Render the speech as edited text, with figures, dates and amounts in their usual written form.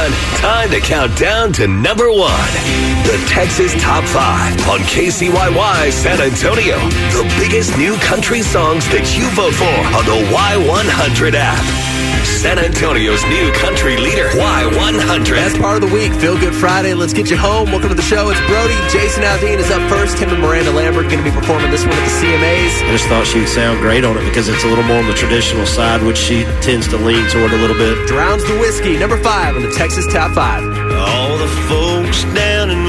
on. Time to count down to number 1. The Texas Top 5 on KCYY San Antonio. The biggest new country songs that you vote for on the Y100 app. San Antonio's new country leader, Y100. That's part of the week. Feel Good Friday. Let's get you home. Welcome to the show. It's Brody. Jason Aldean is up first. Him and Miranda Lambert going to be performing this one at the CMAs. I just thought she'd sound great on it because it's a little more on the traditional side, which she tends to lean toward a little bit. Drowns the Whiskey, number 5 on the Texas Top 5. All the folks down in